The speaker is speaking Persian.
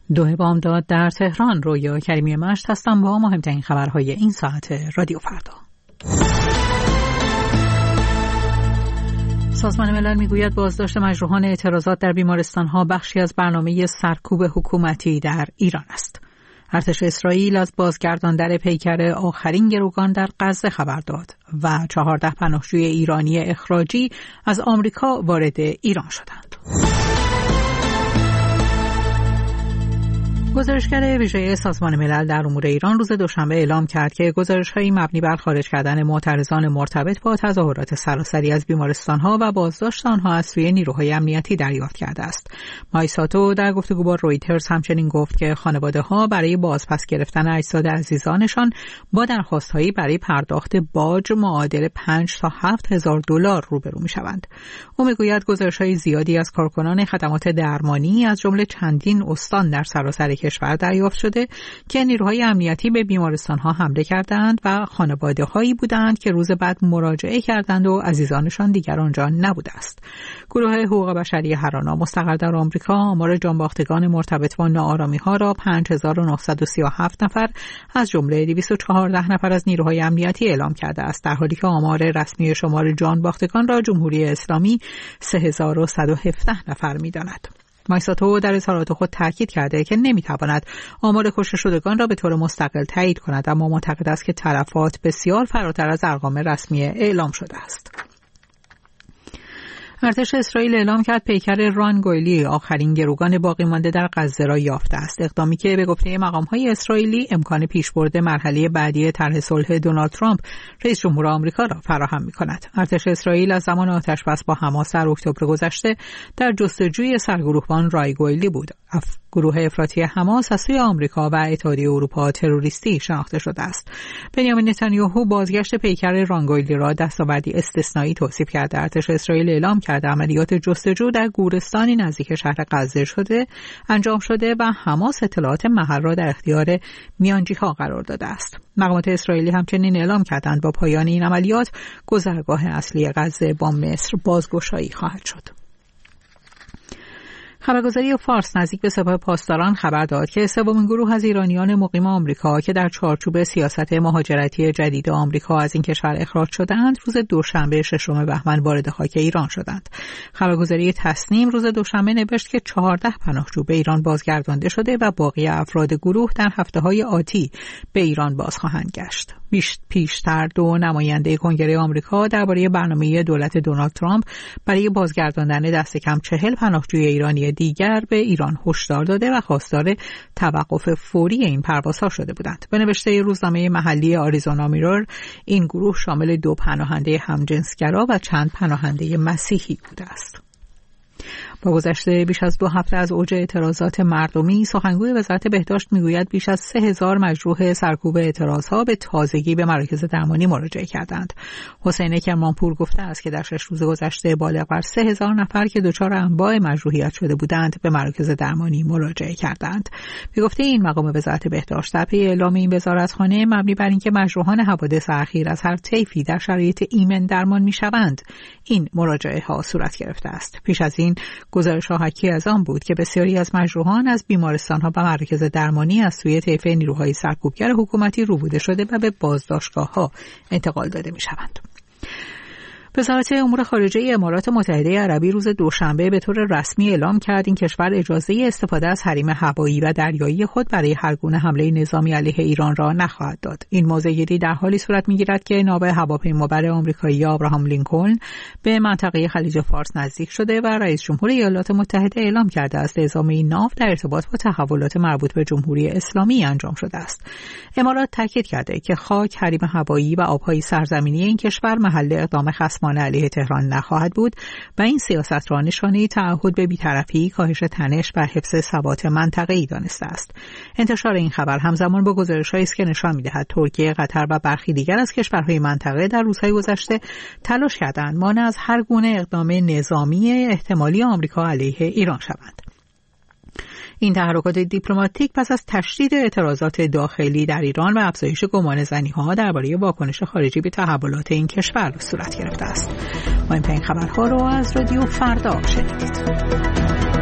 دو بامداد در تهران. رویا کریمی مشت هستم با مهمترین خبرهای این ساعت رادیو فردا. سازمان ملل میگوید بازداشت مجروحان اعتراضات در بیمارستان‌ها بخشی از برنامه سرکوب حکومتی در ایران است. ارتش اسرائیل از بازگرداندن پیکر آخرین گروگان در غزه خبر داد و 14 پناهجوی ایرانی اخراجی از آمریکا وارد ایران شدند. گزارشگر ویژه سازمان ملل در امور ایران روز دوشنبه اعلام کرد که گزارش‌هایی مبنی بر خارج کردن معترضان مرتبط با تظاهرات سراسری از بیمارستان‌ها و بازداشت آنها از سوی نیروهای امنیتی دریافت کرده است. مایساتو در گفتگو با رویترز همچنین گفت که خانواده‌ها برای بازپس گرفتن اجساد عزیزانشان با درخواست‌هایی برای پرداخت باج معادل 5 تا 7 هزار دلار روبرو می‌شوند. او می‌گوید گزارش‌های زیادی از کارکنان خدمات درمانی از جمله چندین استان در سراسر کشور دریافت شده که نیروهای امنیتی به بیمارستان‌ها حمله کردند و خانواده‌هایی بودند که روز بعد مراجعه کردند و عزیزانشان دیگر آنجا نبوده است. گروه حقوق بشری هرانا مستقر در آمریکا آمار جانباختگان مرتبط با ناآرامی‌ها را 5937 نفر از جمله 214 نفر از نیروهای امنیتی اعلام کرده است، در حالی که آمار رسمی شمار جانباختگان را جمهوری اسلامی 3117 نفر می‌داند. مایساتو در اظهارات خود تاکید کرده که نمیتواند آمار کشته شدگان را به طور مستقل تایید کند، اما معتقد است که تلفات بسیار فراتر از ارقام رسمی اعلام شده است. ارتش اسرائیل اعلام کرد پیکر ران گویلی آخرین گروگان باقی مانده در غزه را یافته است، اقدامی که به گفته مقام‌های اسرائیلی امکان پیشبرد مرحله بعدی طرح صلح دونالد ترامپ رئیس جمهور آمریکا را فراهم می‌کند. ارتش اسرائیل از زمان آتش‌بس با حماس در اکتبر گذشته در جستجوی سرگروهبان رای گویلی بود. گروه افراطی حماس از سوی آمریکا و اتحادیه اروپا تروریستی شناخته شده است. بنیامین نتانیاهو بازگشت پیکر رانگویلی را دستاوردی استثنایی توصیف کرده. ارتش اسرائیل اعلام کرده عملیات جستجو در گورستانی نزدیک شهر غزه انجام شده و حماس اطلاعات محل را در اختیار میانجی‌ها قرار داده است. مقامات اسرائیلی همچنین اعلام کردند با پایان این عملیات گذرگاه اصلی غزه با مصر بازگشایی خواهد شد. خبرگزاری فارس نزدیک به سپاه پاسداران خبر داد که سومین گروه از ایرانیان مقیم آمریکا که در چارچوب سیاست مهاجرتی جدید آمریکا از این کشور اخراج شدند روز دوشنبه 6 بهمن وارد خاک ایران شدند. خبرگزاری تصنیم روز دوشنبه نوشت که 14 پناهجو به ایران بازگردانده شده و باقی افراد گروه در هفته‌های آتی به ایران باز خواهند گشت. پیشتر دو نماینده کنگره آمریکا درباره برنامه دولت دونالد ترامپ برای بازگرداندن دست کم 40 پناهجوی ایرانی دیگر به ایران هشدار داده و خواستار توقف فوری این پروازها شده بودند. به نوشته روزنامه محلی آریزونا میرور این گروه شامل 2 پناهنده همجنسگرا و چند پناهنده مسیحی بوده است. با گذشته بیش از 2 هفته از اوج اعتراضات مردمی، سخنگوی وزارت بهداشت میگوید بیش از 3000 مجروح سرکوب اعتراضها به تازگی به مراکز درمانی مراجعه کردند. حسین کرمانپور گفته است که در 6 روز گذشته بالغ بر 3000 نفر که دچار انواع مجروحیت شده بودند به مراکز درمانی مراجعه کردند. به گفته این مقام وزارت بهداشت در پی اعلام این وزارتخانه مبنی بر اینکه مجروحان حوادث اخیر از هر طیفی در شرایط ایمن درمان میشوند، این مراجعه ها صورت گرفته است. پیش از این گزارش‌ها حاکی از آن بود که بسیاری از مجروحان از بیمارستان‌ها و مراکز درمانی از سوی طیف نیروهای سرکوبگر حکومتی ربوده شده و به بازداشتگاه‌ها انتقال داده می‌شوند. وزارت امور خارجه امارات متحده عربی روز دوشنبه به طور رسمی اعلام کرد این کشور اجازه استفاده از حریم هوایی و دریایی خود برای هر گونه حمله نظامی علیه ایران را نخواهد داد. این موضع‌گیری در حالی صورت می‌گیرد که ناو هواپیمابر آمریکایی ابراهام لینکلن به منطقه خلیج فارس نزدیک شده و رئیس جمهور ایالات متحده اعلام کرده است اعزام این ناو در ارتباط با تحولات مربوط به جمهوری اسلامی انجام شده است. امارات تاکید کرده که خاک، حریم هوایی و آب‌های سرزمینی این کشور محل اقدام خصمانه علیه تهران نخواهد بود و این سیاست را نشانه تعهد به بی‌طرفی، کاهش تنش و حفظ ثبات منطقه‌ای دانسته است. انتشار این خبر همزمان با گزارش‌هایی است که نشان می‌دهد ترکیه، قطر و برخی دیگر از کشورهای منطقه در روزهای گذشته تلاش کردند مانع از هر گونه اقدام نظامی احتمالی آمریکا علیه ایران شوند. این تحرکات دیپلماتیک پس از تشدید اعتراضات داخلی در ایران و افزایش گمانه‌زنی‌ها درباره واکنش خارجی به تحولات این کشور صورت گرفته است. مهمترین خبرها را از رادیو فردا شنیدید.